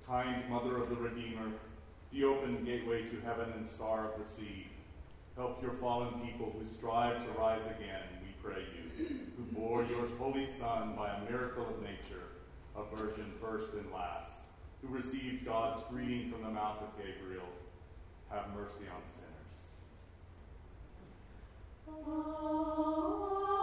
Kind Mother of the Redeemer, the open gateway to heaven and star of the sea, help your fallen people who strive to rise again, we pray you, who bore your holy Son by a miracle of nature, a virgin first and last, who received God's greeting from the mouth of Gabriel. Have mercy on sinners. Oh.